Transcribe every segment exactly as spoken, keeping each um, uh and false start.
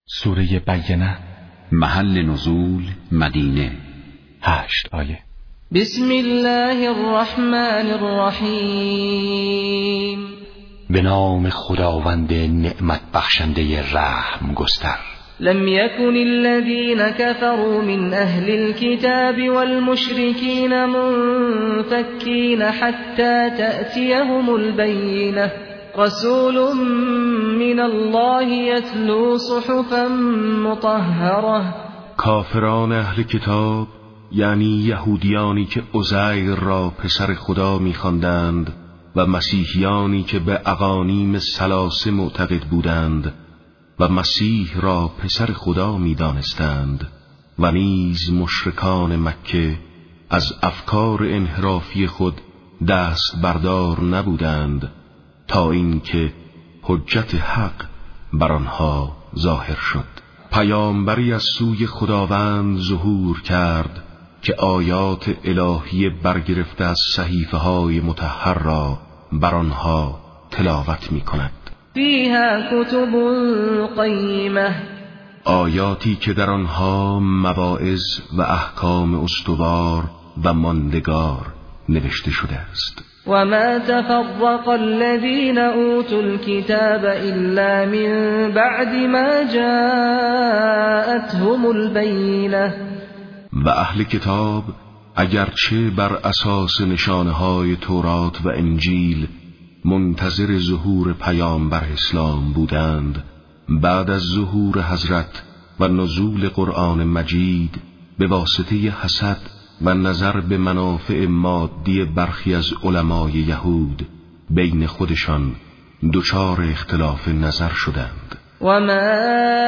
سوره بینه. محل نزول مدینه. هشت آیه. بسم الله الرحمن الرحیم. به نام خداوند نعمت بخشنده رحم گستر. لم يكن الذين كفروا من أهل الكتاب والمشركين منفكين حتى تأتيهم البينة رسول من الله يتلو صحفا مطهرة. کافران اهل کتاب یعنی یهودیانی که عزیر را پسر خدا می‌خواندند و مسیحیانی که به اقانیم ثلاثه معتقد بودند و مسیح را پسر خدا می‌دانستند و نیز مشرکان مکه از افکار انحرافی خود دست بردار نبودند تا اینکه حجت حق بر آنها ظاهر شد. پیامبری از سوی خداوند ظهور کرد که آیات الهی برگرفته از صحیفه های مطهر را بر آنها تلاوت می کند. فیها کتب قیمه. آیاتی که در آنها مواعظ و احکام استوار و ماندگار نوشته شده است. وما تفرق الذين أوتوا الكتاب إلا من بعد ما جاءتهم البينة. و اهل کتاب اگرچه بر اساس نشانه‌های تورات و انجیل منتظر ظهور پیامبر اسلام بودند، بعد از ظهور حضرت و نزول قرآن مجید به واسطه حسد و نظر به منافع مادی برخی از علمای یهود بین خودشان دچار اختلاف نظر شدند. و ما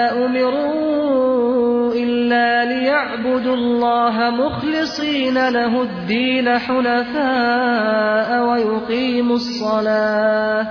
امروا الا لیعبدوا الله مخلصین له الدین حنفاء و یقیموا الصلاة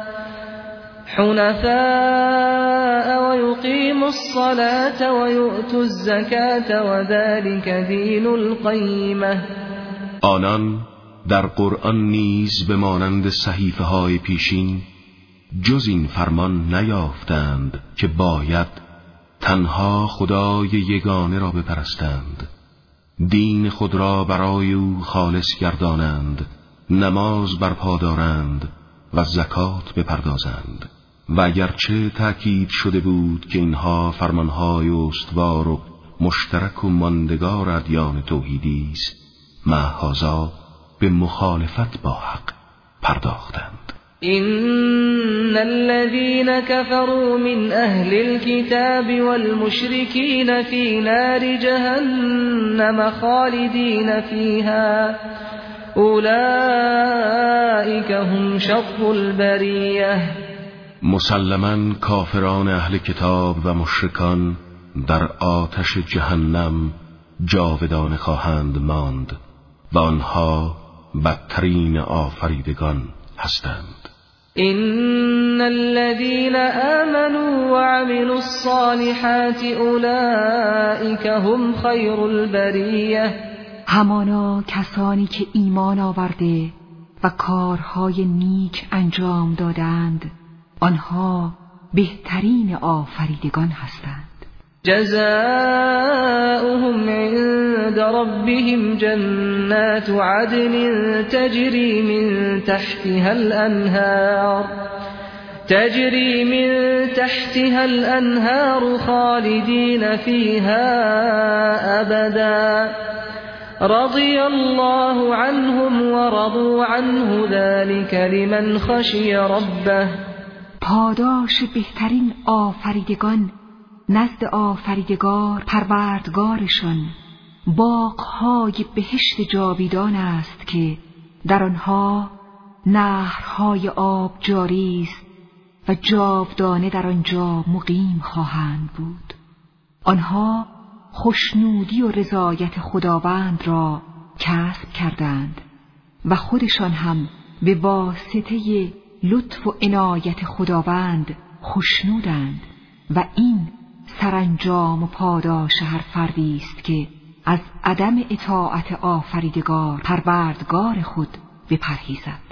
حنفاء ويقيموا الصلاة ويؤتوا الزكاة وذلك دين القيمة. آنان در قرآن نیز به مانند صحیفه های پیشین جز این فرمان نیافتند که باید تنها خدای یگانه را بپرستند، دین خود را برای او خالص گردانند، نماز برپا دارند و زکات بپردازند. و اگرچه تأکید شده بود که اینها فرمانهای استوار و مشترک و ماندگار ادیان توحیدی است، معاذا به مخالفت با حق پرداختند. إن الذين كفروا من أهل الكتاب والمشركين في نار جهنم خالدين فيها أولئك هم شر البرية. مسلماً کافران اهل کتاب و مشرکان در آتش جهنم جاودانه خواهند ماند و آنها بدترین آفریدگان هستند. إن الذين آمنوا وعملوا الصالحات أولئك هم خير البرية. همانا کسانی که ایمان آورده و کارهای نیک انجام دادند آنها بهترین آفریدگان هستند. جزاؤهم عند ربهم جنات عدن تجري من تحتها الأنهار تجري من تحتها الأنهار خالدين فيها أبدا رضي الله عنهم ورضوا عنه ذلك لمن خشي ربه. پاداش بهترین آفریدگان نزد آفریدگار پروردگارشان باغ‌های بهشت جاویدان است که در آنها نهرهای آب جاری است و جاودانه در آنجا مقیم خواهند بود. آنها خوشنودی و رضایت خداوند را کسب کردند و خودشان هم به واسطه لطف و عنایت خداوند خوشنودند و این سرانجام و پاداش هر فردی است که از عدم اطاعت آفریدگار پروردگار خود بپرهیزد.